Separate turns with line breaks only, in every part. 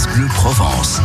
France Bleu Provence.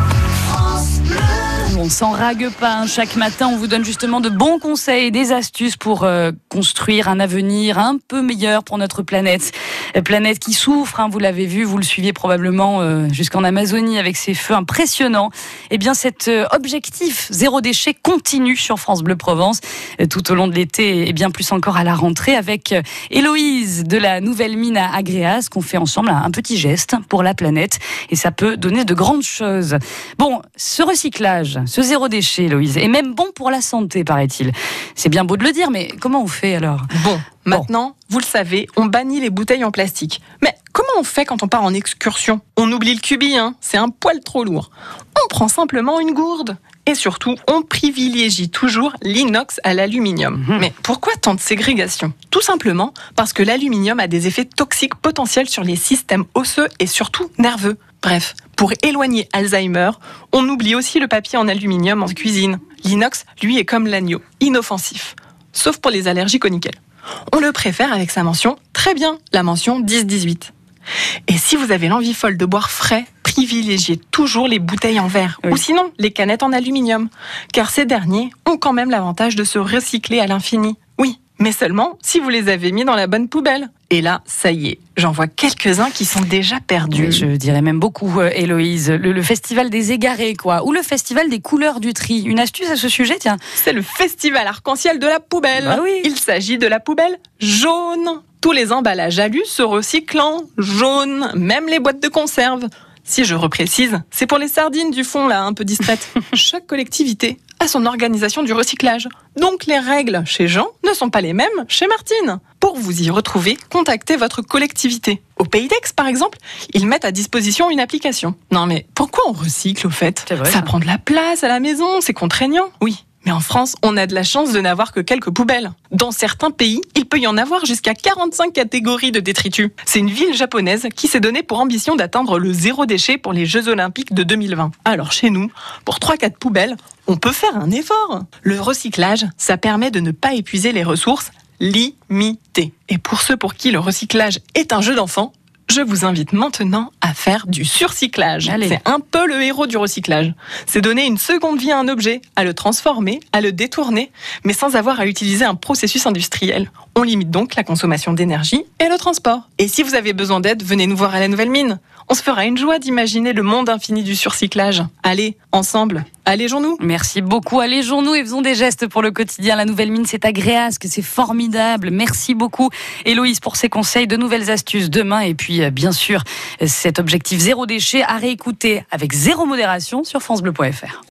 On s'en rague pas. Chaque matin, on vous donne justement de bons conseils et des astuces pour construire un avenir un peu meilleur pour notre planète. Planète qui souffre, vous l'avez vu, vous le suiviez probablement jusqu'en Amazonie avec ces feux impressionnants. Eh bien, cet objectif zéro déchet continue sur France Bleu Provence tout au long de l'été et bien plus encore à la rentrée avec Héloïse de la nouvelle mine à Agréas qu'on fait ensemble un petit geste pour la planète et ça peut donner de grandes choses. Bon, ce recyclage, ce zéro déchet, Héloïse, est même bon pour la santé, paraît-il. C'est bien beau de le dire, mais comment on fait alors ?
Maintenant, vous le savez, on bannit les bouteilles en plastique. Mais comment on fait quand on part en excursion ? On oublie le cubi, c'est un poil trop lourd. On prend simplement une gourde. Et surtout, on privilégie toujours l'inox à l'aluminium. Mais pourquoi tant de ségrégation ? Tout simplement parce que l'aluminium a des effets toxiques potentiels sur les systèmes osseux et surtout nerveux. Bref, pour éloigner Alzheimer, on oublie aussi le papier en aluminium en cuisine. L'inox, lui, est comme l'agneau, inoffensif. Sauf pour les allergiques au nickel. On le préfère avec sa mention très bien, la mention 10-18. Et si vous avez l'envie folle de boire frais, privilégiez toujours les bouteilles en verre, ou sinon les canettes en aluminium, car ces derniers ont quand même l'avantage de se recycler à l'infini. Oui, mais seulement si vous les avez mis dans la bonne poubelle. Et là, ça y est, j'en vois quelques-uns qui sont déjà perdus.
Oui, je dirais même beaucoup, Héloïse. Le festival des égarés, ou le festival des couleurs du tri. Une astuce à ce sujet, tiens.
C'est le festival arc-en-ciel de la poubelle.
Bah oui.
Il s'agit de la poubelle jaune. Tous les emballages alu se recyclant jaune, même les boîtes de conserve. Si je reprécise, c'est pour les sardines du fond, là, un peu distraites. Chaque collectivité a son organisation du recyclage. Donc les règles chez Jean ne sont pas les mêmes chez Martine. Pour vous y retrouver, contactez votre collectivité. Au Pays d'Aix, par exemple, ils mettent à disposition une application. Non mais pourquoi on recycle au fait ?
C'est vrai,
ça prend de la place à la maison, c'est contraignant. Oui. Mais en France, on a de la chance de n'avoir que quelques poubelles. Dans certains pays, il peut y en avoir jusqu'à 45 catégories de détritus. C'est une ville japonaise qui s'est donnée pour ambition d'atteindre le zéro déchet pour les Jeux Olympiques de 2020. Alors chez nous, pour 3-4 poubelles, on peut faire un effort. Le recyclage, ça permet de ne pas épuiser les ressources limitées. Et pour ceux pour qui le recyclage est un jeu d'enfant, je vous invite maintenant à faire du surcyclage.
Allez.
C'est un peu le héros du recyclage. C'est donner une seconde vie à un objet, à le transformer, à le détourner, mais sans avoir à utiliser un processus industriel. On limite donc la consommation d'énergie et le transport. Et si vous avez besoin d'aide, venez nous voir à la nouvelle mine. On se fera une joie d'imaginer le monde infini du surcyclage. Allez, ensemble, allégeons-nous.
Merci beaucoup, allégeons-nous et faisons des gestes pour le quotidien. La nouvelle mine, c'est à Gréasque, c'est formidable. Merci beaucoup, Héloïse, pour ces conseils, de nouvelles astuces demain. Et puis, bien sûr, cet objectif zéro déchet à réécouter avec zéro modération sur francebleu.fr.